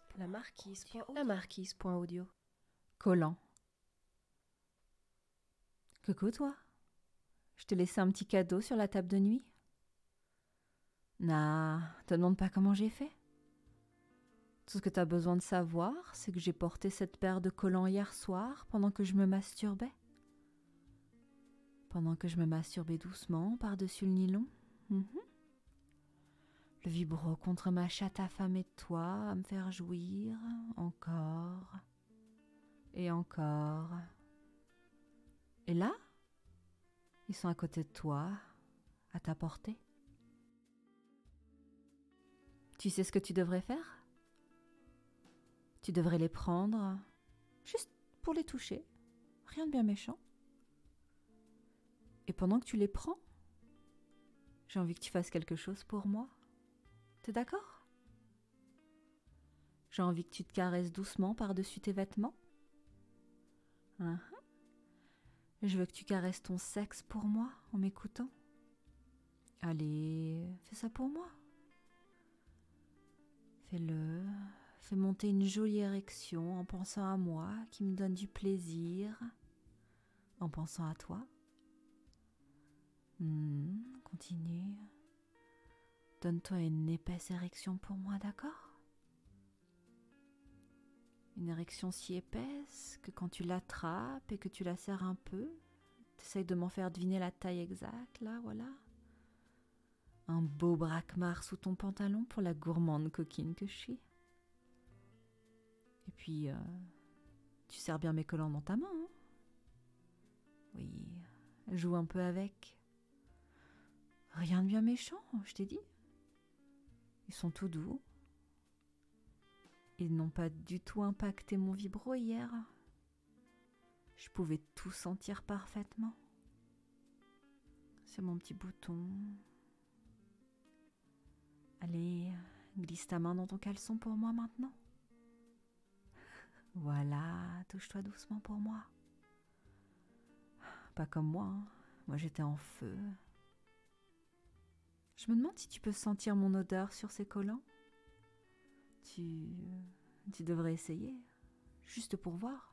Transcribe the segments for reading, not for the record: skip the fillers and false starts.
La marquise. La marquise.audio. Collant. Coucou toi. Je te laissais un petit cadeau sur la table de nuit. Nah, te demande pas comment j'ai fait. Tout ce que t'as besoin de savoir, c'est que j'ai porté cette paire de collants hier soir pendant que je me masturbais. Pendant que je me masturbais doucement par-dessus le nylon. Le vibro contre ma chatte affamée de toi à me faire jouir encore et encore. Et là, ils sont à côté de toi, à ta portée. Tu sais ce que tu devrais faire ? Tu devrais les prendre juste pour les toucher. Rien de bien méchant. Et pendant que tu les prends, j'ai envie que tu fasses quelque chose pour moi. T'es d'accord ? J'ai envie que tu te caresses doucement par-dessus tes vêtements. Je veux que tu caresses ton sexe pour moi en m'écoutant. Allez, fais ça pour moi. Fais-le. Fais monter une jolie érection en pensant à moi qui me donne du plaisir. En pensant à toi. Continue. Donne-toi une épaisse érection pour moi, d'accord ? Une érection si épaisse que quand tu l'attrapes et que tu la serres un peu, t'essayes de m'en faire deviner la taille exacte, là, voilà. Un beau braquemar sous ton pantalon pour la gourmande coquine que je suis. Et puis, tu serres bien mes collants dans ta main, hein ? Oui, joue un peu avec. Rien de bien méchant, je t'ai dit. Ils sont tout doux. Ils n'ont pas du tout impacté mon vibro hier. Je pouvais tout sentir parfaitement. C'est mon petit bouton. Allez, glisse ta main dans ton caleçon pour moi maintenant. Voilà, touche-toi doucement pour moi. Pas comme moi, hein. Moi j'étais en feu. Je me demande si tu peux sentir mon odeur sur ces collants. Tu devrais essayer, juste pour voir.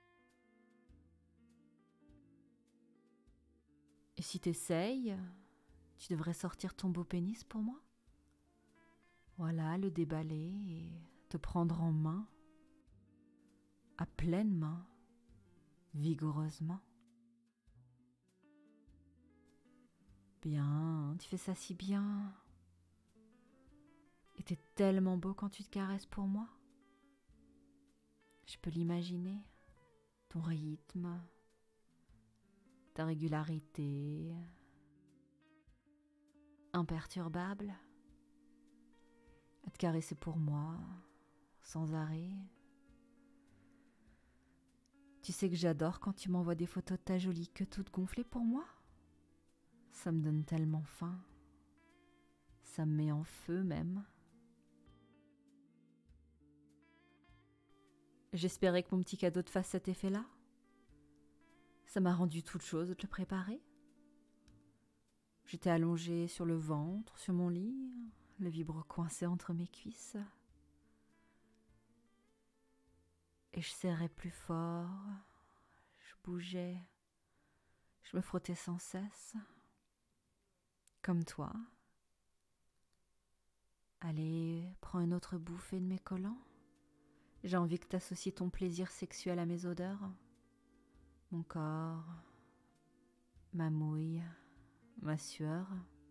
Et si t'essayes, tu devrais sortir ton beau pénis pour moi. Voilà, le déballer et te prendre en main, à pleine main, vigoureusement. Bien, tu fais ça si bien. Et t'es tellement beau quand tu te caresses pour moi. Je peux l'imaginer, ton rythme, ta régularité, imperturbable, à te caresser pour moi, sans arrêt. Tu sais que j'adore quand tu m'envoies des photos de ta jolie queue toute gonflée pour moi. Ça me donne tellement faim. Ça me met en feu même. J'espérais que mon petit cadeau te fasse cet effet-là. Ça m'a rendu toute chose de te le préparer. J'étais allongée sur le ventre, sur mon lit, le vibro coincé entre mes cuisses. Et je serrais plus fort, je bougeais, je me frottais sans cesse. Comme toi. Allez, prends une autre bouffée de mes collants. J'ai envie que t'associes ton plaisir sexuel à mes odeurs. Mon corps, ma mouille, ma sueur.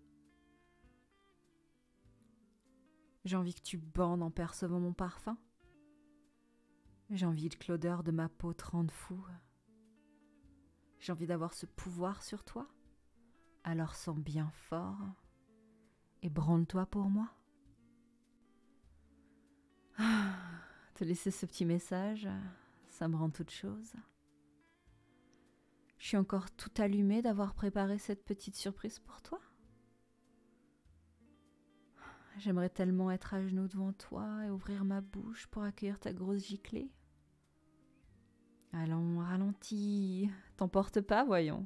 J'ai envie que tu bandes en percevant mon parfum. J'ai envie que l'odeur de ma peau te rende fou. J'ai envie d'avoir ce pouvoir sur toi. Alors sens bien fort et branle-toi pour moi. Te laisser ce petit message, ça me rend toute chose. Je suis encore tout allumée d'avoir préparé cette petite surprise pour toi. J'aimerais tellement être à genoux devant toi et ouvrir ma bouche pour accueillir ta grosse giclée. Allons, ralentis, t'emporte pas, voyons.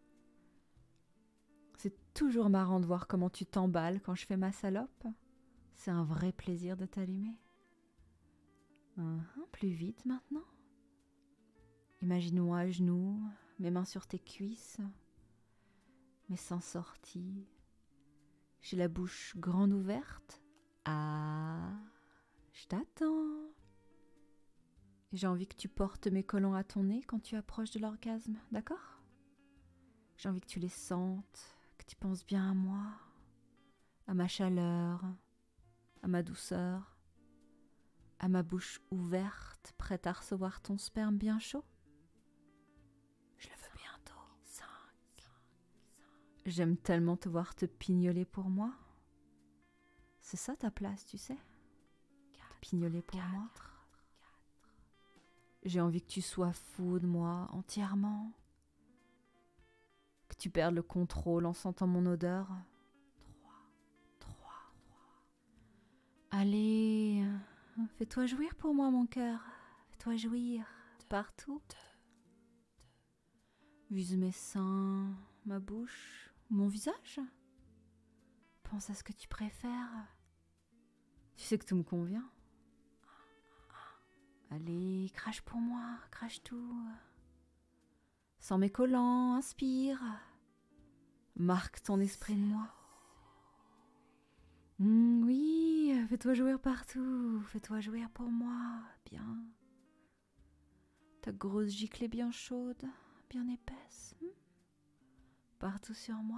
C'est toujours marrant de voir comment tu t'emballes quand je fais ma salope. C'est un vrai plaisir de t'allumer. Plus vite maintenant. Imagine-moi à genoux, mes mains sur tes cuisses, mes seins sortis. J'ai la bouche grande ouverte. Ah, je t'attends. J'ai envie que tu portes mes collants à ton nez quand tu approches de l'orgasme, d'accord? J'ai envie que tu les sentes, que tu penses bien à moi, à ma chaleur, à ma douceur, à ma bouche ouverte, prête à recevoir ton sperme bien chaud. Je le veux bientôt. 5. J'aime tellement te voir te pignoler pour moi. C'est ça ta place, tu sais? Te pignoler pour moi. J'ai envie que tu sois fou de moi entièrement. Que tu perdes le contrôle en sentant mon odeur. 3. Allez, fais-toi jouir pour moi, mon cœur. Fais-toi jouir partout. Vise mes seins, ma bouche, mon visage. Pense à ce que tu préfères. Tu sais que tout me convient. Allez, crache pour moi, crache tout. Sens mes collants, inspire. Marque ton esprit de moi. Oui, fais-toi jouir partout. Fais-toi jouir pour moi, bien. Ta grosse giclée bien chaude, bien épaisse. Partout sur moi.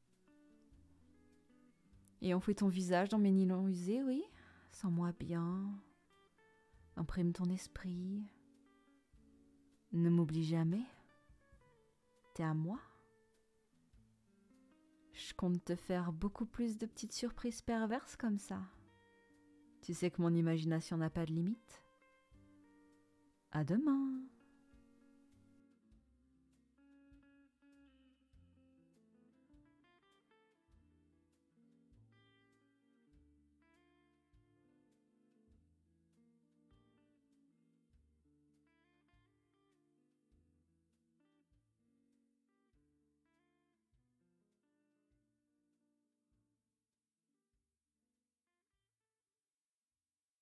Et enfouis ton visage dans mes nylons usés, oui. Sens-moi bien. Imprime ton esprit. Ne m'oublie jamais. T'es à moi. Je compte te faire beaucoup plus de petites surprises perverses comme ça. Tu sais que mon imagination n'a pas de limite. À demain.